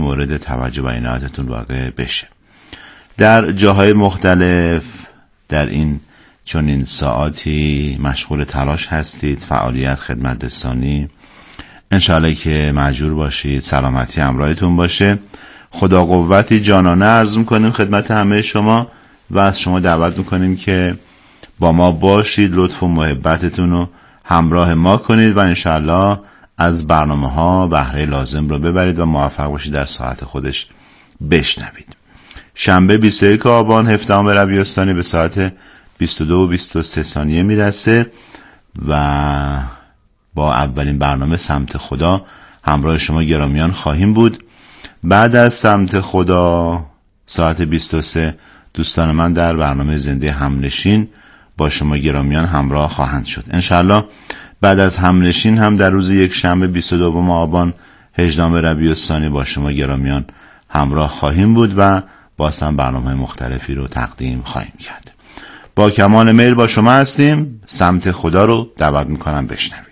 مورد توجه و عنایتتون واقع بشه. در جاهای مختلف در این چنین ساعاتی مشغول تلاش هستید، فعالیت، خدمت رسانی، انشاءالله که مأجور باشید، سلامتی همراهتون باشه. خدا قوتی جانانه عرض میکنیم خدمت همه شما و از شما دعوت میکنیم که با ما باشید، لطف و محبتتون رو همراه ما کنید و انشاءالله از برنامه ها بهره لازم رو ببرید و موفق باشید در ساعت خودش بشنوید. شنبه 21 آبان 17 ربیع الثانی به ساعت 22:23 میرسه و با اولین برنامه سمت خدا همراه شما گرامیان خواهیم بود. بعد از سمت خدا ساعت 23 دوستان من در برنامه زنده همنشین با شما گرامیان همراه خواهند شد. انشالله بعد از همنشین هم در روز یک شنبه 22 آبان 18 ربیع الثانی با شما گرامیان همراه خواهیم بود و باز هم برنامه مختلفی رو تقدیم خواهیم کرد. با کمال میل با شما هستیم. سمت خدا رو دعوت میکنم بشنوید.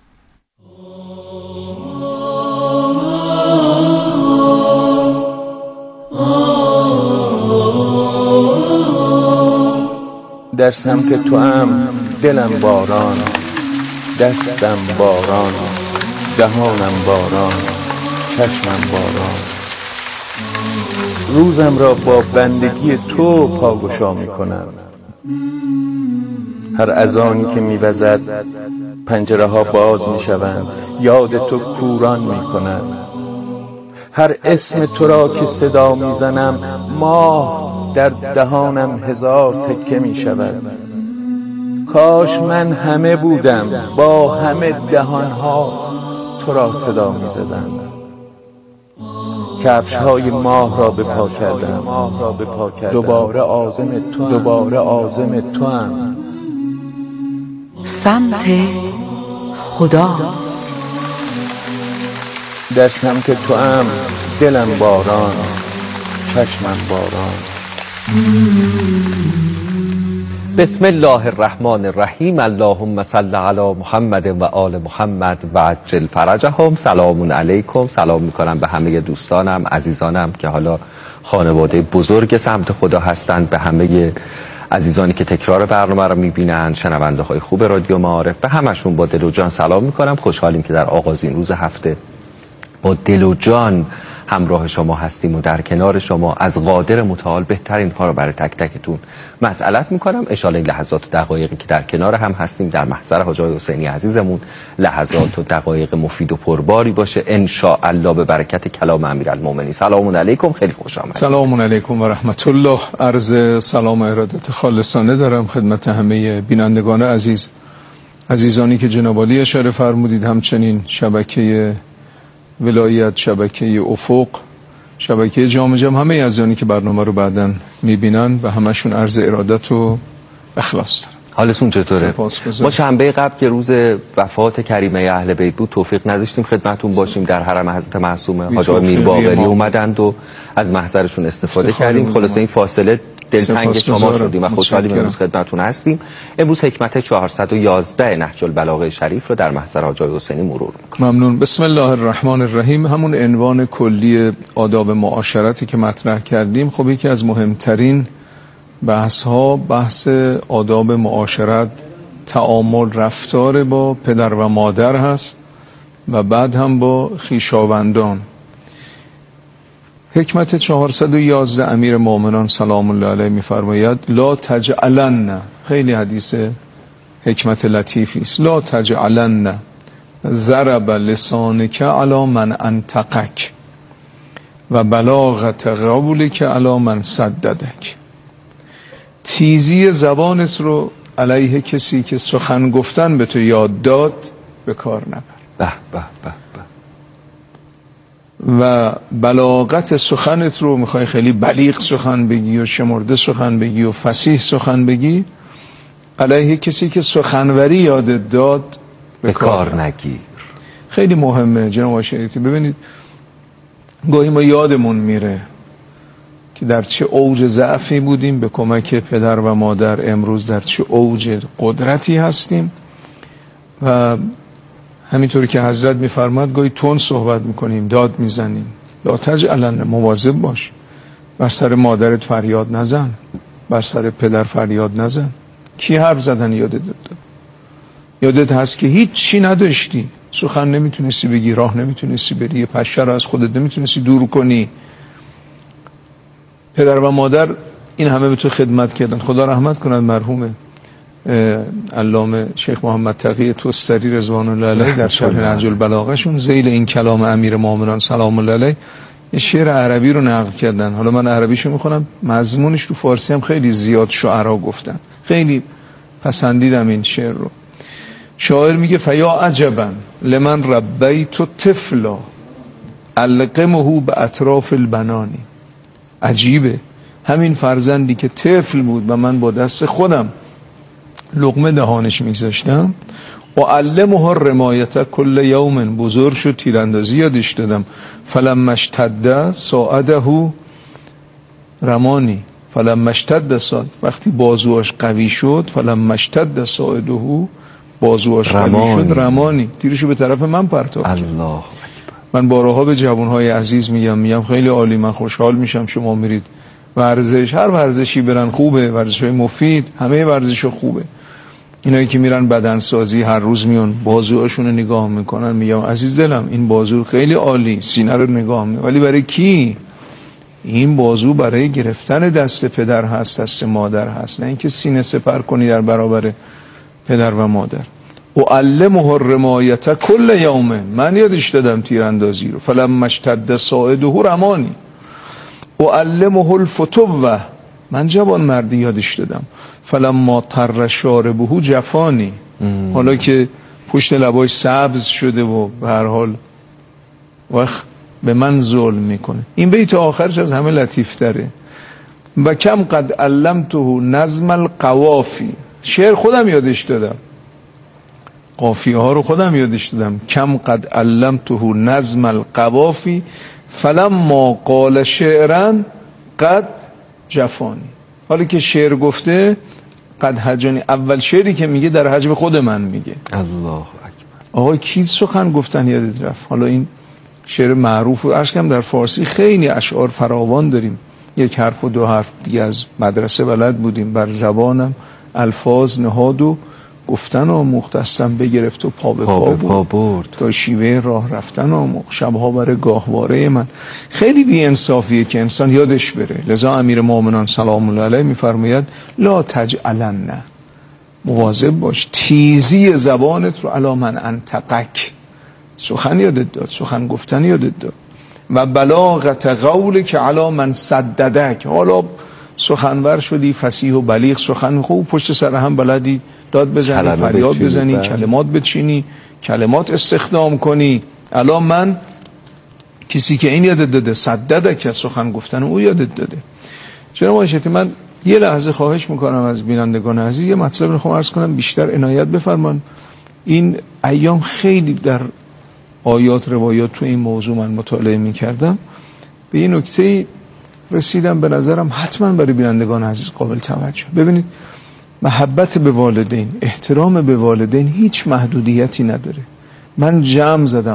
در سمت تو هم دلم باران، دستم باران، دهانم باران، چشمم باران. روزم را با بندگی تو پاگشا می کنم. هر اذانی که می وزد پنجره ها باز می شوند، یاد تو کوران می کند. هر اسم تو را که صدا می زنم ماه در دهانم هزار تکه می شود. کاش من همه بودم با همه دهانها تو را صدا می زدم. کفش های ماه را به پا کردم، دوباره عازم تو هم. سمت خدا. در سمت تو هم دلم باران، چشمم باران. بسم الله الرحمن الرحیم. اللهم صل علی محمد و آل محمد و عجل فرجهم. سلام علیکم. سلام میکنم به همه دوستانم، عزیزانم که حالا خانواده بزرگ سمت خدا هستند، به همه عزیزانی که تکرار برنامه رو میبینن، شنونده های خوب رادیو معارف، به همشون با دل و جان سلام میکنم. خوشحالیم که در آغازین روز هفته با دل و جان همراه شما هستیم و در کنار شما از قادر متعال بهترین ها رو برای تک تکتون مسئلت میکنم. اشاره این لحظات و دقایقی که در کنار هم هستیم در محضر حاج آقای حسینی عزیزمون لحظات و دقایق مفید و پرباری باشه ان شاء الله به برکت کلام امیرالمومنین. سلام علیکم. خیلی خوش آمدید. سلام علیکم و رحمت الله. عرض سلام و ارادت خالصانه دارم خدمت همه بینندگان عزیز، عزیزانی که جناب عالی اشاره فرمودید، همچنین شبکه ولایت، شبکه افق، شبکه جام همه عزیزانی که برنامه رو بعداً میبینن و همشون عرض ارادت و اخلاص دارم. حالتون چطوره؟ ما شنبه قبل که روز وفات کریمه اهل بیت بود توفیق نداشتیم خدمتتون باشیم. در حرم حضرت معصومه حاج آقای میر باقری اومدند و از محضرشون استفاده کردیم. خلاصه این فاصله دلتنگ شما شدیم و خوشحالیم امروز خدمتتون هستیم. امروز حکمت 411 نهج البلاغه شریف رو در محضر حاج آقای حسینی مرور می‌کنیم. ممنون. بسم الله الرحمن الرحیم. همون عنوان کلی آداب معاشرتی که مطرح کردیم، خب یکی از مهمترین بحث آداب معاشرت تعامل، رفتار با پدر و مادر هست و بعد هم با خویشاوندان. حکمت 411 امیر مومنان سلام الله علیه میفرماید لا تجعلن، خیلی حدیث حکمت لطیفی است، لا تجعلن ضرب لسانک علی من انطقک و بلاغت قولک علی من سددک. تیزی زبانت رو علیه کسی که سخن گفتن به تو یاد داد به کار نبر. به به به به. و بلاغت سخنت رو میخوای خیلی بلیغ سخن بگی و شمرده سخن بگی و فصیح سخن بگی، علیه کسی که سخنوری یادت داد به کار نگیر. خیلی مهمه جناب آشریتی. ببینید گاهی ما یادمون میره که در چه اوج ضعفی بودیم، به کمک پدر و مادر امروز در چه اوج قدرتی هستیم و همینطوری که حضرت میفرماد گاهی تون صحبت میکنیم، داد میزنیم، لا تجعلن، مواظب باش، بر سر مادرت فریاد نزن، بر سر پدر فریاد نزن. کی حرف زدن یادت هست که هیچ چی نداشتی، سخن نمیتونستی بگی، راه نمیتونستی بری، یه پشه رو از خودت نمیتونستی دور کنی. پدر و مادر این همه به تو خدمت کردن. خدا رحمت کند مرحوم علامه شیخ محمد تقی توستری رضوان الله علیه در شرح نهج البلاغه شون ذیل این کلام امیر مومنان سلام الله علیه یه شعر عربی رو نقل کردن. حالا من عربیشو میخونم، مضمونش تو فارسی هم خیلی زیاد شعرا گفتن، خیلی پسندیدم این شعر رو. شاعر میگه فیا عجبا لمن ربیت طفلا القمه به اطراف البنانی. عجیبه همین فرزندی که طفل بود و من با دست خودم لقمه دهانش میگذاشتم، و علمه الرمایت کل یوم، بزرگ شد تیراندازی یادش دادم. فلما اشتد ساعده رمانی، فلما اشتد ساعد، وقتی بازوش قوی شد، فلما اشتد ساعده، بازوش قوی شد، رمانی، تیرشو به طرف من پرتاب کرد. الله. من بارها به جوانهای عزیز میگم خیلی عالی، من خوشحال میشم شما میرید ورزش، هر ورزشی برن خوبه، ورزش‌های مفید، همه ورزش‌ها خوبه. اینایی که میرن بدنسازی هر روز میون بازوهاشون رو نگاه میکنن، میگم عزیز دلم این بازو خیلی عالی، سینه رو نگاه میکنن، ولی برای کی؟ این بازو برای گرفتن دست پدر هست، دست مادر هست، نه اینکه سینه سپر کنی در برابر پدر و مادر. و علمه الرمایت کل یوم، من یادش دادم تیراندازی رو. فلما اشتد ساعده رمانی و علمه الفتوه، من جوان مردی یادش دادم. فلما طر شاربه جفانی، حالا که پشت لباش سبز شده و به هر حال وقت به من ظلم میکنه. این بیت آخرش از همه لطیف تره. و کم قد علمته نظم القوافی، شعر خودم یادش دادم، قافیه ها رو خودم یادش دادم. کم قد علمته نظم القوافی فلما قال شعرا قد جفانی. حالا که شعر گفته قد هجانی، اول شعری که میگه در حجم خود من میگه. الله اکبر. آقا کی سخن گفتن یادت رفت؟ حالا این شعر معروف و عرض کنم در فارسی خیلی اشعار فراوان داریم، یک حرف و دو حرف دیگه از مدرسه بلد بودیم، بر زبانم الفاظ نهاد و گفتن آموخت، دستم بگرفت و پا به پا برد تا شیوه راه رفتن آموخت، شبها برای گاهواره من. خیلی بی انصافیه که انسان یادش بره. لذا امیر مومنان سلام الله علیه میفرماید لا تجعلن، مواظب باش تیزی زبانت رو علی من انطقک، سخن یادت داد، سخن گفتن یادت داد، و بلاغت قول که علی من سددک، حالا سخنور شدی فصیح و بلیغ، سخن خوب پشت سر هم بلدی داد بزنی، فریاد بزنی، کلمات بچینی، کلمات استخدام کنی. الان من کسی که این یادت داده سدده که سخن گفتن او یادت داده. چرا ماشیتی من یه لحظه خواهش میکنم از بینندگان عزیز یه مطلب رو خواهم عرض کنم، بیشتر عنایت بفرمان. این ایام خیلی در آیات روایات تو این موضوع من مطالعه میکردم، به این نکته رسیدم به نظرم حتما برای بینندگان عزیز قابل توجه. ببینید محبت به والدین، احترام به والدین هیچ محدودیتی نداره. من جمع زدم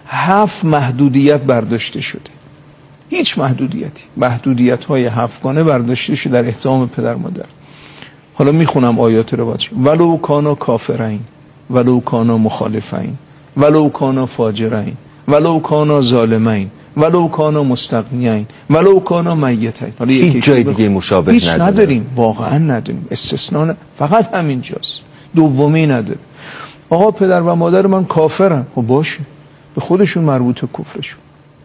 7 محدودیت برداشته شده، هیچ محدودیت های 7 گانه برداشته شده در احترام پدر مادر. حالا میخونم آیات رو باید. ولو کانا کافرین، ولو کانا مخالفین، ولو کانا فاجرین، ولو کانا ظالمین، ولو کانا مستغنیین، ولو کانا میتین. حالا هیچ جای دیگه مشابه هیچ نداریم، واقعا نداریم، استثناء فقط همین جاست، دومی نداره. آقا پدر و مادر من کافرن، خب باشه، به خودشون مربوطه کفرشون،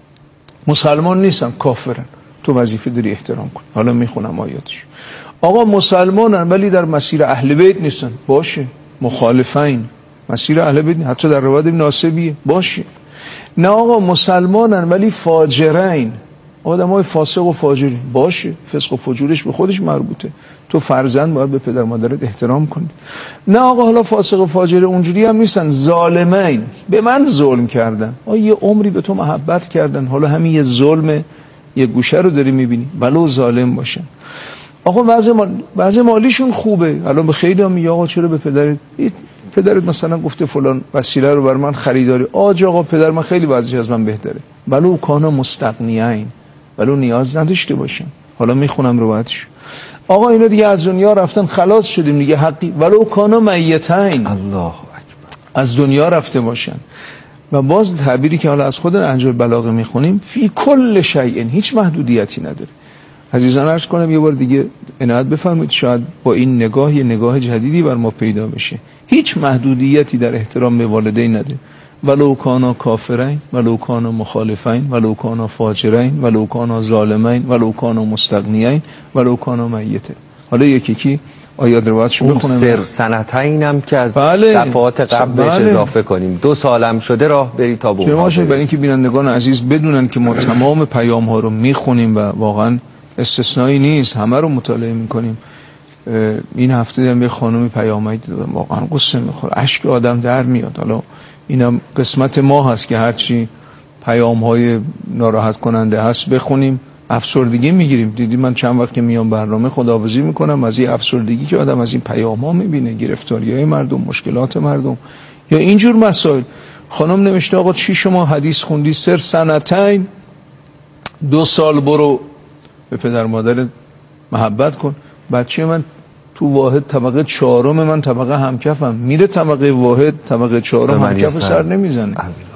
مسلمان نیستن کافرن، تو وظیفه داری احترام کنی. حالا میخونم آیاتش. آقا مسلمانن ولی در مسیر اهل بیت نیستن، باشه، مخالفین، مسیر اهل بیت حتی در روایت ناسبیه، باشه. نه آقا مسلمانن ولی فاجرین، آدمای فاسق و فاجری، باشه، فسق و فجورش به خودش مربوطه، تو فرزند باید به پدر مادرت احترام کنی. نه آقا حالا فاسق و فاجر اونجوری هم نیستن، ظالمین، به من ظلم کردن، یه عمری به تو محبت کردن، حالا همین یه ظلم یه گوشه رو داری میبینی، ولو ظالم باشن. آقا وضع مالیشون خوبه، حالا به خیلی هم میگه آقا چرا به پدرت پدرت مثلا گفته فلان وسیله رو بر من خریداری، آقا پدر من خیلی وضعش از من بهتره، ولو کانا مستغنیین، ولو نیاز نداشته باشن. حالا میخونم روایتش. آقا اینا دیگه از دنیا رفتن، خلاص شدیم دیگه، حقی ولو کانا میتین، الله اکبر، از دنیا رفته باشن. و باز تعبیری که حالا از خود نهج البلاغه میخونیم، فی کل شیء، هیچ محدودیتی نداره. عزیزان عرض کنم یه بار دیگه عنایت بفرمایید، شاید با این نگاه یه نگاه جدیدی بر ما پیدا بشه. هیچ محدودیتی در احترام به والدین نداره. ولو کانا کافرین، ولو کانا مخالفین، ولو کانا فاجرین، ولو کانا ظالمین، ولو کانا مستغنیین، ولو کانا میته. حالا یکی آیات روایتشو بخونم. سر سنتینم که از دفعات قبلش اضافه کنیم، 2 سالم شده راه بری تا بوم. چرا برای اینکه بینندگان عزیز بدونن که ما تمام پیام ها رو میخونیم و واقعا استثنایی نیست، همه رو مطالعه میکنیم. این هفته هم یه خانومی پیامایی دادم، واقعا قصه میخوره، اشک آدم در میاد. حالا اینم قسمت ما هست که هرچی پیام های ناراحت کننده هست بخونیم، افسردگی میگیریم. دیدی من چند وقت که میام برنامه خداحافظی میکنم از این افسردگی که آدم از این پیام ها میبینه، گرفتاریای مردم، مشکلات مردم یا اینجور مسائل. خانم نوشته آقا چی شما حدیث خوندی؟ سر سنتین، 2 سال برو به پدر مادرت محبت کن. بچه من تو واحد طبقه 4، من طبقه همکفم، میره طبقه واحد طبقه 4 همکف سر نمیزنه.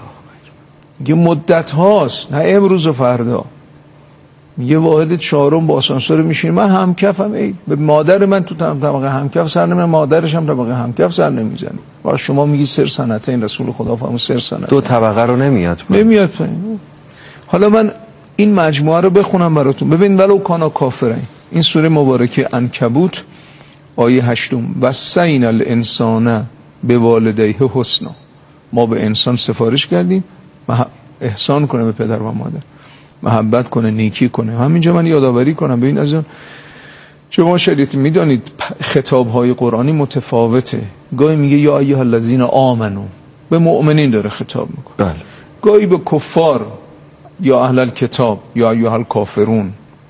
یه مدت هاست، نه امروز و فردا. یه واحد 4 با آسانسور میشین، من همکفم، به مادر من تو طبقه همکف سر نمیزنه، مادرش هم طبقه همکف سر نمیزنه. و شما میگی سر سنتین، رسول خدا فرمود سر سنتین، 2 طبقه رو نمیاد پایین. حالا من این مجموعه رو بخونم براتون. ببین ولو کانا کافرین، این سوره مبارکه عنکبوت آیه 8، وصینا الانسان بوالدیه حسنا، ما به انسان سفارش کردیم احسان کنه به پدر و مادر، محبت کنه، نیکی کنه. همینجا من یادآوری کنم ببین از اون شما شریعت میدانید خطاب‌های قرآنی متفاوته. گاهی میگه یا ایها الذین آمنو، به مؤمنین داره خطاب میکنه. بله. گاهی به کفار یا اهل الکتاب یا ایها الکافرون.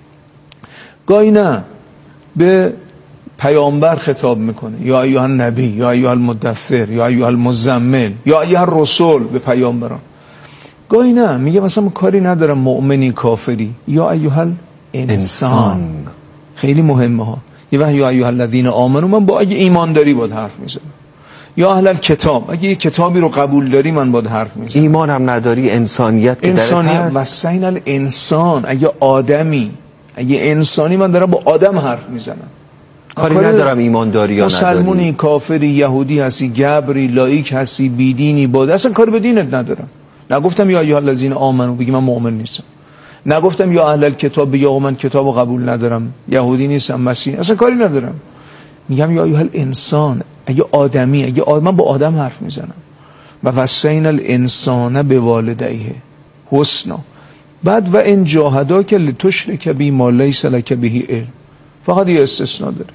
گاهی نه به پیامبر خطاب میکنه، یا ایها النبی، یا ایها المدثر، یا ایها المزمل، یا ایها الرسول، به پیامبران. گاهی نه میگه مثلا کاری ندارم مؤمنی کافری، یا ایها الانسان. خیلی مهمه ها. یه وقت یا ایها الذین آمنو من با اگه ایمان داری باید حرف میزنم، یا اهل الکتاب اگه یه کتابی رو قبول داری من باید حرف میزنم. ایمان هم نداری انسانیت وسین الانسان، اگه آدمی، اگه انسانی، من دارم با آدم حرف میزنم. کاری ندارم ایمان داری یا نداری، مسلمونی، کافری، یهودی هستی، گبری، لایک هستی، بیدینی، باید اصلا کاری به دینت ندارم. نگفتم یا ایها الذین آمنو بگی من مؤمن نیستم، نگفتم یا اهل الکتاب بگی آقا من کتابو قبول ندارم، یهودی نیستم، مسیحی، اصلا کاری ندارم. میگم یا ایها الانسان، اگه آدمی، اگه من با آدم حرف میزنم. و وصینا الانسان بوالدیه حسنا. بعد و ان جاهداک لتشرک بی ما لیس لک به علم، فقط یه استثناء داره.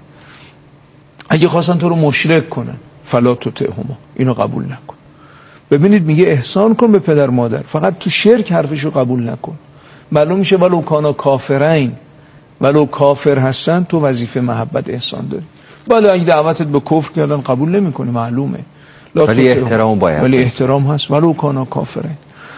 اگه خواستن تو رو مشرک کنن فلا تطعهما، اینو قبول نکن. ببینید میگه احسان کن به پدر مادر، فقط تو شرک حرفشو قبول نکن. معلوم میشه ولو کانا کافرین، ولو کافر هستن تو وظیفه محبت احسان داری. بله اگه دعوتت به کفر کردن قبول نمیکنی معلومه، ولی احترام باید، ولی احترام هست. ولو کانا کافرین.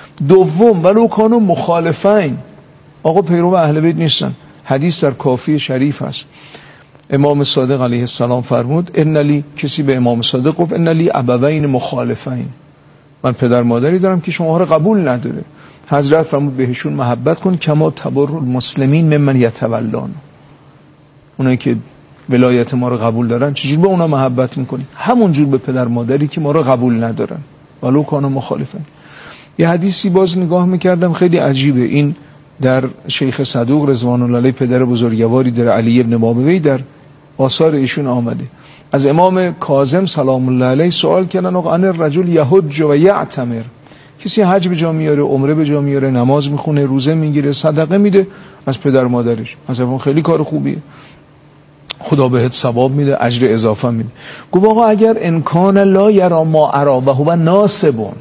دوم ولو کانا مخالفین، آقا پیرو اهل بیت نیستن. حدیث در کافی شریف هست، امام صادق علیه السلام فرمود ان لی، کسی به امام صادق گفت ان لی ابوین مخالفین، من پدر مادری دارم که شما رو قبول نداره. حضرت فرمود بهشون محبت کن کما تبر المسلمین ممن یتولون، اونایی که ولایت ما رو قبول دارن چجور به اونا محبت میکنی؟ همونجور به پدر مادری که ما رو قبول ندارن، ولو کانوا مخالفین. یه حدیثی باز نگاه میکردم خیلی عجیبه، این در شیخ صدوق رضوان الله علیه پدر بزرگواری در علی ابن بابوی در آثار ایشون آمده. از امام کاظم سلام الله علیه سوال کردن آقا ان الرجل یحج و یعتمر، کسی حج به جا میاره، عمره به جا میاره، نماز میخونه، روزه میگیره، صدقه میده از پدر مادرش، مثلا خیلی کار خوبیه، خدا بهت ثواب میده، اجر اضافه میده. گفت آقا اگر امکان لا یرا ما ارا و هو ناسبون،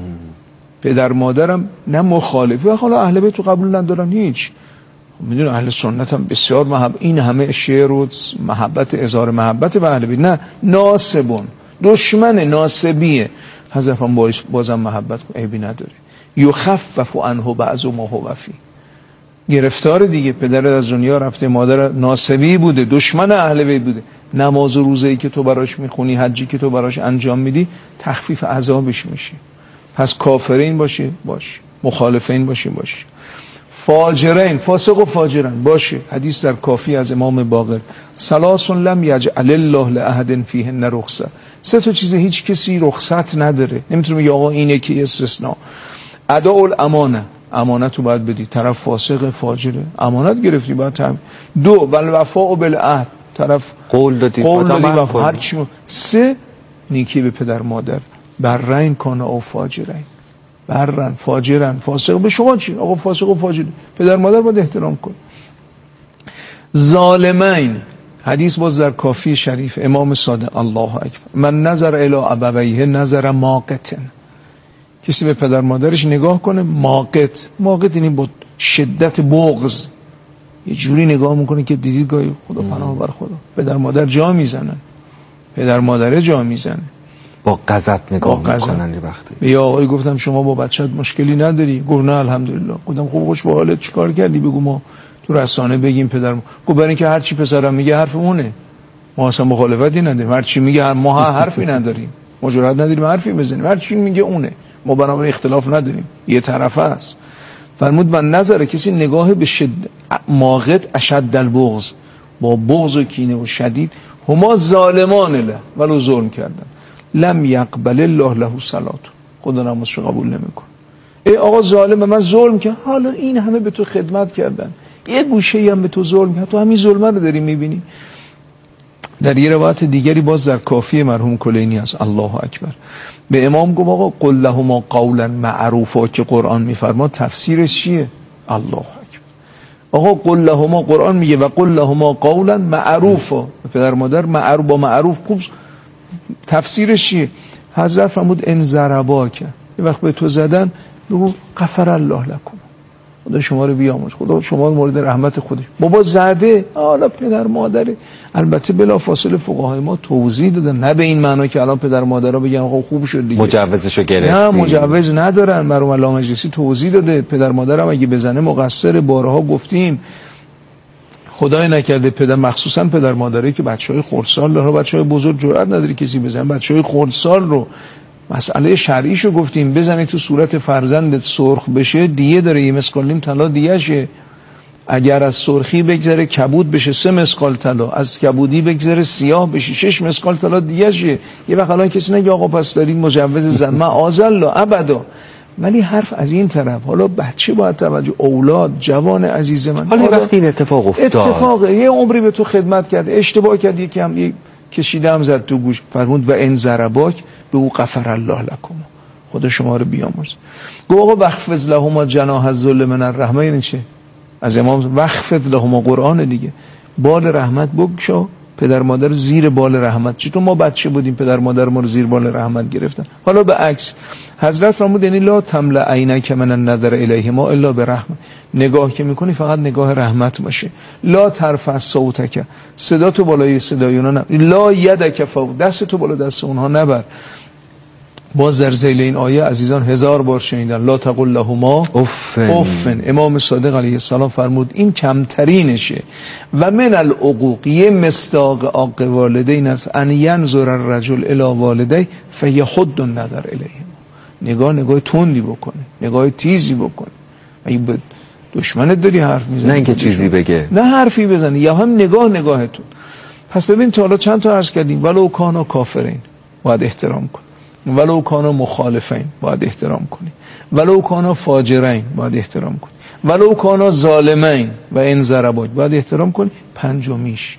پدر مادرم نه مخالفی و حالا اهل بیت قبول ندارن هیچ، میدون اهل سنت هم بسیار این همه شعر و محبت، اظهار محبت به اهل بیت، نه ناسبون، دشمن ناسبیه، حضرت بازم محبت کن، عیبی نداره. یخفف عنه بعض ما هو فی، گرفتار دیگه، پدرت از دنیا رفته، مادر ناسبی بوده، دشمن اهل بیت بوده، نماز و روزه‌ای که تو براش میخونی، حجی که تو براش انجام میدی، تخفیف عذابش میشه. پس کافرین باشی باش، مخالفین باشی. فاجرین، فاسق و فاجرن باشه. حدیث در کافی از امام باقر، ثلاث لم یجعل الله لاحد فیهن رخصه، سه تا چیز هیچ کسی رخصت نداره، نمیتونه بگه آقا اینه که استثناء. اداء الامانه، امانت رو باید بدی، طرف فاسق فاجره، امانت گرفتی باید هم. دو، والوفاء بالعهد، طرف قول دادی وفا هر چی. سه، نیکی به پدر مادر، بررین کانه او فاجرین، بررن فاجرن، فاسق به شما چی؟ آقا فاسق و فاجر، پدر مادر باید احترام کن. ظالمین، حدیث باز در کافی شریف امام صادق الله اکبر، من نظر الی ابویه نظر ماقتن، کسی به پدر مادرش نگاه کنه ماقت یعنی با شدت بغض، یه جوری نگاه میکنه که دیدید گاهی خدا پناه بر خدا، پدر مادر جا میزنن، پدر مادر جا میزنه، با غضب نگاه میکنن. وقتی یا آقای گفتم شما با بچت مشکلی نداری؟ گفت نه الحمدلله. گفتم خوب خوش به حالت، چیکار کردی؟ بگو ما تو رسانه بگیم پدر. گفت برای اینکه هر چی پسرم میگه حرف اونه، ما اصلا مخالفتی نداریم، هر چی میگه ما حرفی نداریم، ما جرئت نداریم حرفی بزنیم، هر چی میگه اونه، ما بنابراین اختلاف نداریم، یه طرفه است. فرمود من نظر کسی نگاه به ماقت اشد البغض، با بغض و کینه و شدید، هما ظالمان له، ولو ظلم کردن، لم یقبل الله له صلات، خدا نمازش قبول نمیکنه. ای آقا ظالم، من ظلم کردم، حالا این همه به تو خدمت کردن، یه گوشه‌ای هم به تو ظلم کرد، تو همین ظلم رو داری میبینی. در یه روایت دیگری باز در کافی مرحوم کلینی است، الله اکبر، به امام گفت آقا قل لهما قولا معروفا که قرآن میفرماد تفسیرش چیه؟ الله اکبر. آقا قل لهما، قرآن میگه و قل لهما قولا معروفا، پدر مادر معروف با معروف خوب، تفسیرش چیه؟ حضرت فرمود ان ضرباک، یه وقت به تو زدن بگو غفر الله لكم، خدا شما رو بیامرز، خدا شما رو مورد رحمت خودش. بابا زده، حالا پدر مادره. البته بلا فاصله فقهای ما توضیح دادن، نه به این معنی که الان پدر مادرها بگن آقا خوب شد دیگه مجوزشو گرفتی، نه مجوز ندارن. مرحوم علامه مجلسی توضیح داده پدر مادرم اگه بزنه مقصر، بارها گفتیم. خدای نکرده پدر، مخصوصا پدر مادری که بچهای خردسال داره، بچهای بزرگ جرئت نداره کسی بزنه، بچهای خردسال رو مسئله شرعیشو گفتیم، بزنی تو صورت فرزندت سرخ بشه دیه داره، 1 مسقال نیم طلا دیهشه. اگر از سرخی بگذره کبود بشه 3 مسقال طلا، از کبودی بگذره سیاه بشه 6 مسقال طلا دیهشه. یه وقت الان کسی نگه آقا پس دارید مجوز زن، معاذ ابدا. ولی حرف از این طرف، حالا بچه باید توجه، اولاد، جوان عزیز من، حالا وقتی این اتفاق افتاد، اتفاقه یه عمری به تو خدمت کرد، اشتباه کرد، یکی هم کشیده هم زد تو گوش، فرمود و ان ضرباک به او غفر الله لكم، خدا شما رو بیامرز. گفت آقا وخفض لهما جناح الذل من الرحمه، یعنی چه؟ از امام وخفض لهما قرآن دیگه، بال رحمت بگشا پدر مادر زیر بال رحمت. چطور ما بچه بودیم پدر مادر ما رو زیر بال رحمت گرفتن، حالا به عکس. حضرت فرمود یعنی لا تملا عینک من النظر الیهما الا برحمه، نگاه که میکنی فقط نگاه رحمت باشه. لا ترفع صوتک، صدا تو بالای صدای اونا نبر. لا یدک فوق، دست تو بالا دست اونها نبر. باز در ذیل این آیه عزیزان 1000 بار شنیدن لا تقل لهما اف. امام صادق علیه السلام فرمود این کمترینشه. و من العقوق، یه مصداق عاق والدین است، ان ینظر الرجل الی والدی فیحد النظر الیهما، نگاه تندی بکنه، نگاه تیزی بکنه. اگه به دشمنت داری حرف میزنی، نه اینکه چیزی بگه، نه حرفی بزنی، یا هم نگاه تو. پس ببین تا حالا چند تا عرض کردیم، ولو کانا کافرین باید احترام کن، ولو کانا مخالفین باید احترام کنی، ولو کانا فاجرین باید احترام کنی، ولو کانا ظالمین و ان ضرباک باید احترام کنی. پنجمیش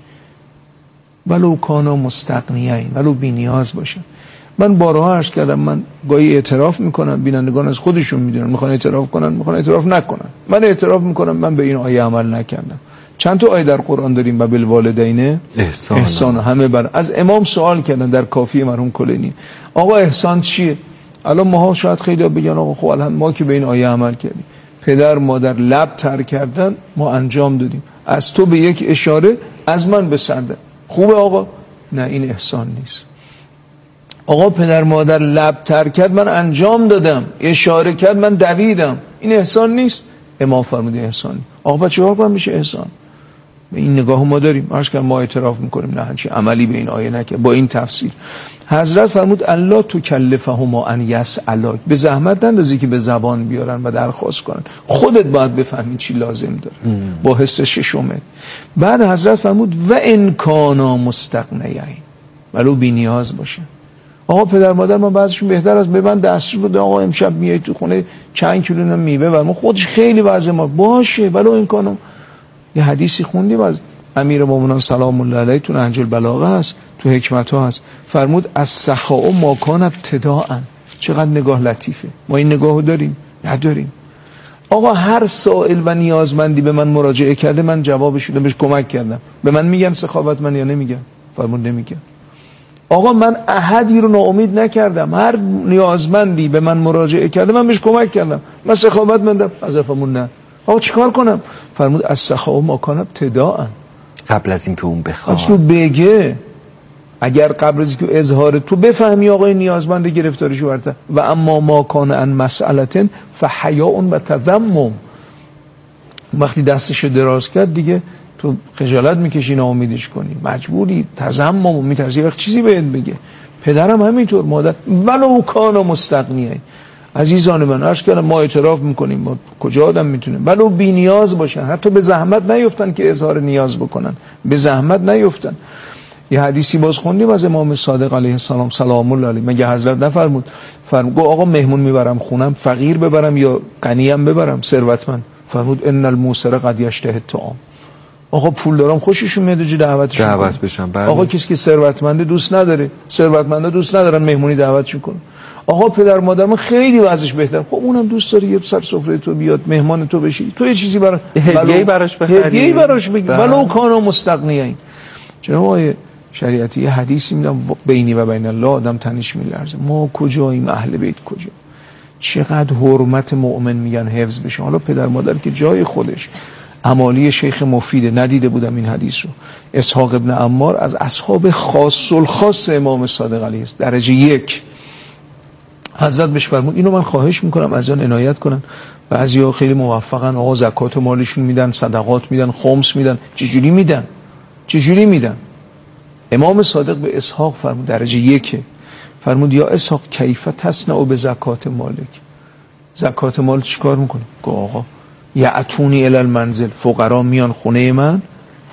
ولو کانا مستغنیین، ولو بی نیاز باشن. من بارها عرض کردم، من گاهی اعتراف میکنم، بینندگان از خودشون میدونن، میخوان اعتراف کنن، میخوان اعتراف نکنن. من اعتراف میکنم من به این آیه عمل نکردم. چند تا آیه در قرآن داریم و بالوالدین احسان، همه بر. از امام سوال کردن در کافی مرحوم کلینی، آقا احسان چیه؟ الان ماها شاید خیلی بگن آقا خب الان ما که به این آیه عمل کردیم، پدر مادر لب تر کردن ما انجام دادیم، از تو به یک اشاره، از من به سرده، خوبه آقا؟ نه این احسان نیست. آقا پدر مادر لب تر کرد من انجام دادم، اشاره کرد من دویدم، این احسان نیست؟ امام فرمود احسانی. آقا چه کار کنم بشه احسان؟ این نگاه ما داریم، عرض کردم ما اعتراف میکنیم نه چی عملی به این آیه نکرد با این تفسیر. حضرت فرمود الله تکلفهما ان یسألک، به زحمت نندازی که به زبان بیارن و درخواست کنن، خودت باید بفهمی چی لازم داره با حس ششمت. بعد حضرت فرمود و ان کانا مستغنیین، ولو بی نیاز باشه. آقا پدر مادر ما بعضیشون بهتر از ببند دستور بده آقا امشب میای تو خونه چند کیلو میوه برام، خودش خیلی وضع ما باشه ولو این کانو. یه حدیثی خوندیم از امیرالمومنین سلام الله علیه تو نهج البلاغه هست، تو حکمت ها هست، فرمود از سخاء ما کان ابتداء. چقدر نگاه لطیفه، ما این نگاهو داریم نداریم؟ آقا هر سائل و نیازمندی به من مراجعه کرده من جوابش دادم، بهش کمک کردم، به من میگن سخاوتمند یا نمیگن؟ فرمود نمیگن. آقا من احدی رو ناامید نکردم، هر نیازمندی به من مراجعه کرده من بهش کمک کردم، من سخاوتمندم. از فرمود نه. آقا چیکار کنم؟ فرمود از سخاء ما کان ابتداء، قبل از اینکه اون بخواد تو بگه. اگر قبل از اینکه اظهار تو بفهمی آقا نیازمند گرفتاریشو برتر. و اما ما کان ان مسئلتن فحیاء و تذمم، وقتی دستشو دراز کرد دیگه تو خجالت میکشی ناامیدش کنی، مجبوری تذمم میترسی وقت چیزی بهت بگه. پدرم همینطور، مادر ولو کان مستغنیه. عزیزان من عرض کردم ما اعتراف میکنیم، ما کجا آدم میتونیم ولو بی نیاز باشن، حتی به زحمت نیفتن که اظهار نیاز بکنن، به زحمت نیفتن. یه حدیثی باز خوندیم از امام صادق علیه السلام سلام الله علیه، مگه حضرت نفرمود؟ فرمود آقا مهمون میبرم خونم، فقیر ببرم یا غنیم ببرم ثروتمند؟ فرمود ان الموسر قد یشتهی الطعام. آقا پول دارم خوششون میاد جو دعوت بشن. آقا کسی که ثروتمنده دوست نداره، ثروتمندا دوست ندارن مهمونی دعوتشون کنه. آقا پدر مادر من خیلی وضعش بهتر، خب اونم دوست داره یه سر سفره تو بیاد مهمان تو بشی، تو یه چیزی هدیه‌ای براش بخری، هدیه‌ای براش بگی ولو کانوا مستغنیین. جناب شریعتی یه حدیثی میدم بینی و بین الله آدم تنش میلرزه. ما کجاییم؟ اهل بیت کجا؟ چقدر حرمت مؤمن میگن حفظ بشه. حالا پدر مادر که جای خودش. امالی شیخ مفیده، ندیده بودم این حدیث رو. اسحاق ابن عمار از اصحاب خاص الخاص امام صادق علیه است، درجه 1. حضرت بهش فرمود اینو من خواهش میکنم از آن عنایت کنن. بعضیا خیلی موفقن، آقا زکات مالشون میدن، صدقات میدن، خمس میدن. چجوری میدن؟ امام صادق به اسحاق فرمود درجه 1، فرمود یا اسحاق کیف تصنع به زکات مالک؟ زکات مال چیکار میکنه؟ گفت آقا یعتونی الی المنزل، فقرا میان خونه من،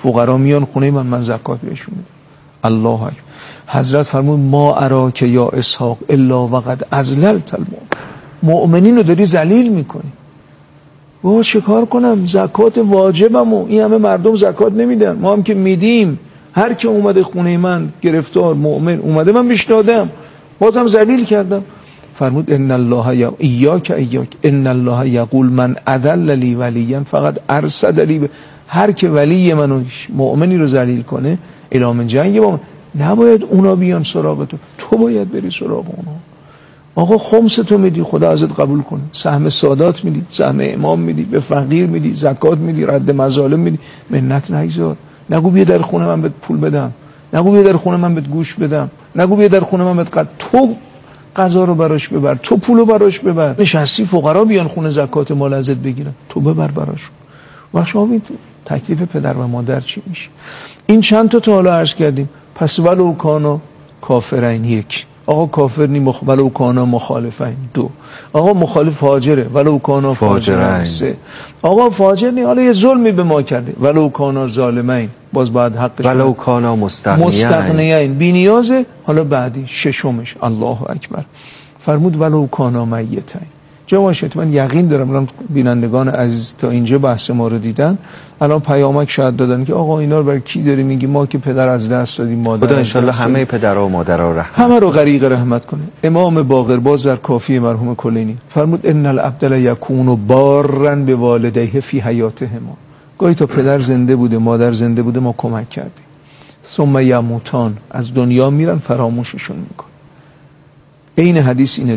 من زکات بهشون میدم. الله اکبر. حضرت فرمود ما اراک یا اسحاق الا وقد اذللت المؤمنین رو داری ذلیل میکنی. با چه کار کنم؟ زکات واجبمو این همه مردم زکات نمیدن، ما هم که میدیم. هر که اومده خونه من گرفتار مؤمن اومده من بهش دادم، بازم ذلیل کردم. فرمود ان الله ایاک ان الله یقول من اذل لی ولیا فقط ارصد لی. هر که ولی منو مؤمنی رو ذلیل کنه اعلام جنگ با من. نباید اونا بیان سراغ تو باید بری سراغ اونا. آقا خمس تو میدی خدا ازت قبول کنه، سهم سادات میدی، سهم امام میدی، به فقیر میدی، زکات میدی، رد مظالم میدی، منت نگذار. نگو بیا در خونه من بهت پول بدم، نگو بیا در خونه من بهت گوش بدم، نگو بیا در خونه من بهت تو قضا رو براش ببر، تو پولو براش ببر. نشستی فقرا بیان خونه زکات مال ازت بگیرن، تو ببر براش. و شما ببین تکلیف پدر و مادر چی میشه. این چند تا حالا عرض کردیم. پس ولو کانا کافرین 1، آقا کافر نی ولو کانا مخالفین 2، آقا مخالف فاجره ولو کانا فاجرین 3، آقا فاجر نی حالا یه ظلمی به ما کرده ولو کانا ظالمین، باز بعد حقش ولو کانا مستغنیین بی نیازه. حالا بعدی ششمش الله اکبر فرمود ولو کانا میتین. جواشت من یقین دارم بینندگان عزیز تا اینجا بحث ما رو دیدن، الان پیامک شاید دادن که آقا اینا رو برای کی داری میگی؟ ما که پدر از دست دادیم، مادر خدا انشالله همه پدرها و مادرها رحمت همه رو غریق رحمت کنه. امام باقرباز در کافی مرحوم کلینی فرمود ان العبد یکون بارا بوالدیه فی حیاتهما. گاهی تا پدر زنده بوده مادر زنده بوده ما کمک کردیم، ثم یموتان از دنیا میرن فراموششون میکن. این حدیث اینه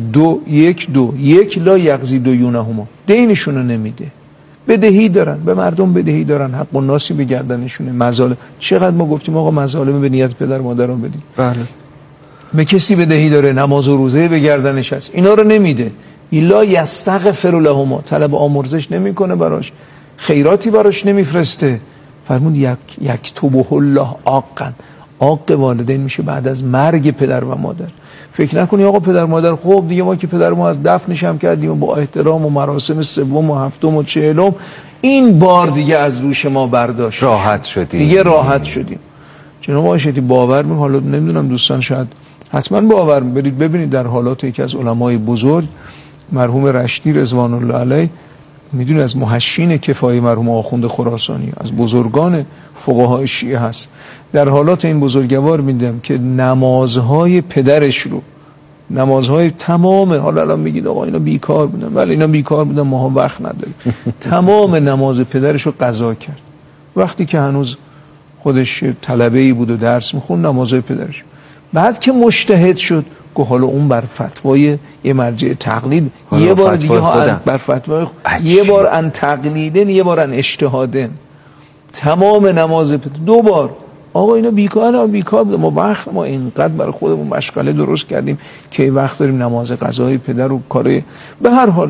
2 لا یقضی دیونهما، دینشون رو نمیده، بدهی دارن، به مردم بدهی دارن، حق الناسی به گردنشونه، مظالم. چقدر ما گفتیم آقا مظالم به نیت پدر مادران بدیم. بله. به کسی بدهی داره، نماز و روزه به گردنش هست، اینا رو نمیده. الا یستغفر لهما، طلب آمرزش نمیکنه براش، خیراتی براش نمیفرسته. فرمود یکتبه الله عاقا، عاق والدین میشه بعد از مرگ پدر و مادر. فکر نکنی آقا پدر مادر خب دیگه ما که پدر ما از دفنش هم کردیم و با احترام و مراسم سوم و هفتم و چهلم این بار دیگه از روش ما برداشت، راحت شدیم دیگه، راحت شدیم. جناب آقای باور می، حالا نمیدونم دوستان شاید حتما باور برید ببینید در حالات یکی از علمای بزرگ مرحوم رشتی رضوان الله علیه، میدونید از محشین کفایه مرحوم آخوند خراسانی، از بزرگان فقهای شیعه هست، در حالات این بزرگوار میدم که نمازهای پدرش رو، نمازهای تمام، حالا الان میگید آقا اینا بیکار بودن، ولی اینا بیکار بودن، ما هم وقت نداریم، تمام نماز پدرش رو قضا کرد. وقتی که هنوز خودش طلبه‌ای بود و درس میخوند نمازهای پدرش، بعد که مجتهد شد که حالا اون بر فتوای یه مرجع تقلید، یه بار دیگه ها بر فتوای یه بار ان تقلیدن، یه بار ان اجتهادن، تمام نماز دو بار. آقا اینا بیکار بود، ما وقت، ما اینقدر برای خودمون مشغله درست کردیم که وقت داریم نماز قضای پدر و کاره. به هر حال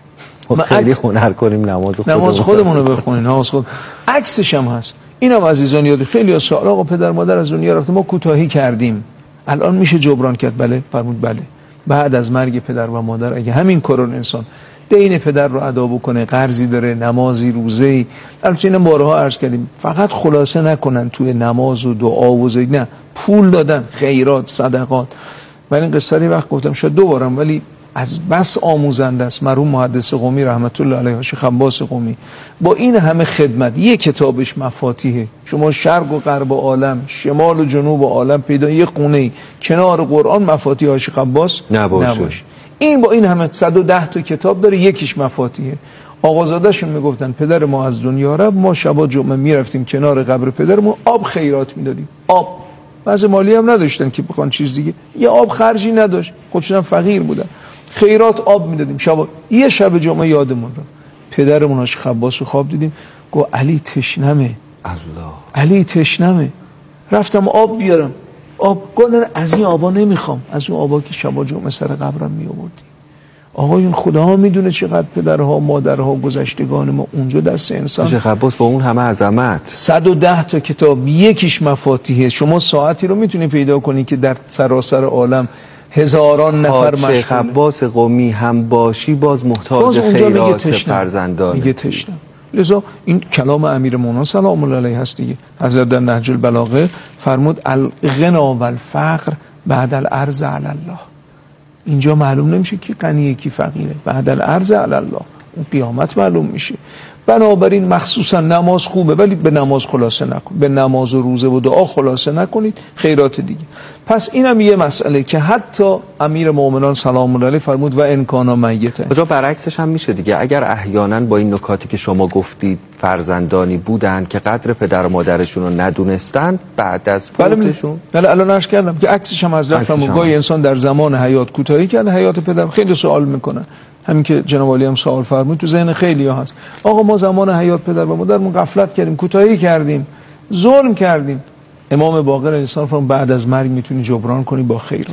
خیلی هنر کنیم نماز خودمون رو بخونیم، نماز خود عکسش هم هست. اینم عزیزان یاد خیلی سوال، آقا پدر مادر از دنیا رفته، ما کوتاهی کردیم، الان میشه جبران کرد؟ بله. فرمود بله. بعد از مرگ پدر و مادر اگه همین کارو انسان دین پدر رو ادا بکنه، قرضی داره، نمازی، روزه‌ای، البته اینا بارها عرض کردیم، فقط خلاصه نکنن توی نماز و دعا و زید، نه، پول دادن، خیرات، صدقات. من این قصه رو وقت گفتم شاید دوبارم، ولی از بس آموزنده است. مرحوم محدث قمی رحمت الله علیه، شیخ عباس قمی، با این همه خدمت، یک کتابش مفاتیحه، شما شرق و غرب عالم، شمال و جنوب عالم پیدا یه خونه کنار قرآن مفاتیح شیخ عباس نباشه. این با این همه 110 تا کتاب داره، یکیش مفاتیحه. آقازاده‌شون میگفتن پدر ما از دنیا رفت، ما شبا جمعه میرفتیم کنار قبر پدرمون آب خیرات میدادیم، آب، بعضی مالی هم نداشتن که بخوان چیز دیگه، یه آب خرجی نداشت، خودشون هم فقیر بودن، خیرات آب میدادیم شبا. یه شب جمعه یادمون رو پدرمون شیخ عباس رو خواب دیدیم، گفت علی تشنمه، الله علی تشنمه، رفتم آب بیارم، آب گفتن از این آبا نمیخوام، از اون آبا که شبا جمعه سر قبرم میآوردی. آقایون خدا میدونه چقدر پدرها مادرها گذشتگان ما اونجا دست انسان. شیخ عباس با اون همه عظمت 110 تا کتاب، یکیش مفاتیحه. شما ساعتی رو میتونی پیدا کنی که در سراسر عالم هزاران نفر مشغول. شیخ عباس قمی هم باشی باز محتاج خیرات فرزندان میگه تشنم. لذا این کلام امیرالمومنین سلام الله علیه هست دیگه. حضرت در نهج البلاغه فرمود الغنا و الفقر بعد العرض علی الله. اینجا معلوم نمیشه کی غنیه کی فقیره، بعد العرض علی الله اون قیامت معلوم میشه. بنابراین مخصوصا نماز خوبه، ولی به نماز خلاصه نکن، به نماز و روزه و دعا خلاصه نکنید، خیرات دیگه. پس اینم یه مسئله که حتی امیر مومنان سلام الله علیه فرمود و ان کان میته. اونجا برعکسش هم میشه دیگه، اگر احیانا با این نکاتی که شما گفتید فرزندانی بودن که قدر پدر و مادرشون رو ندونستن بعد از فوتشون، بله الان عرض کردم که عکسش هم از رفتم، گاهی انسان در زمان حیات کوتاهی کرده، حیات پدر خیلی سوال میکنه. همین که جناب علی هم سوال فرمود تو ذهن خیلی‌ها هست، آقا ما زمان حیات پدر و مادرمون غفلت کردیم، کوتاهی کردیم، ظلم کردیم. امام باقر انسان فرمود بعد از مرگ میتونی جبران کنی با خیرات.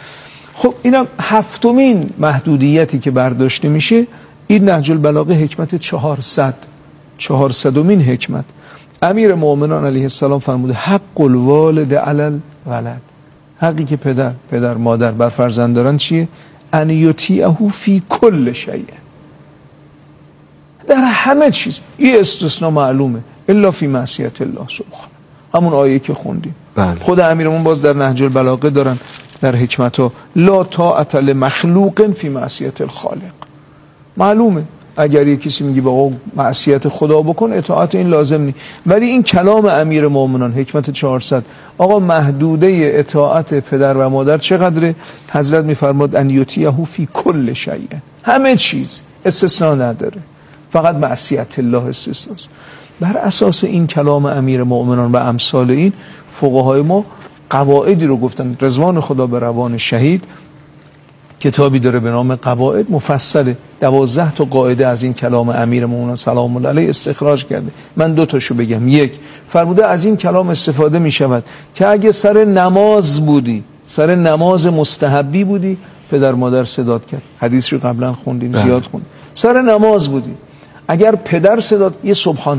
خب اینم هفتمین محدودیتی که برداشته میشه، این نهج البلاغه حکمت 400مین حکمت. امیر مومنان علیه السلام فرموده حق الوالد علی الولد، حقی که پدر مادر بر فرزند دارن چیه؟ ان یطیعه فی کل شیء، در همه چیز. یه استثناء معلومه، الا فی معصیت الله سبحانه، همون آیه که خوندیم. بله. خود امیرمون باز در نهج البلاغه دارن در حکمت‌ها لا طاعت لمخلوق فی معصیت الخالق. معلومه اگر یه کسی میگه با معصیت خدا بکن، اطاعت این لازم نیست، ولی این کلام امیر مومنان حکمت 400. آقا محدوده اطاعت پدر و مادر چقدره؟ حضرت میفرماد ان یطیعه فی کل شیء، همه چیز، استثناء نداره، فقط معصیت الله استثناست. بر اساس این کلام امیر مومنان و امثال این فقهای ما قواعدی رو گفتن، رضوان خدا به روان شهید، کتابی داره به نام قواعد، مفصله، 12 تا قاعده از این کلام امیرالمومنین سلام الله علیه استخراج کرده. من 2 تاشو بگم. 1، فرموده از این کلام استفاده می شود که اگه سر نماز بودی، سر نماز مستحبی بودی، پدر مادر صدات کرد. حدیث رو قبلا خوندیم، زیاد خوندیم. سر نماز بودی، اگر پدر صدات، یه سبحان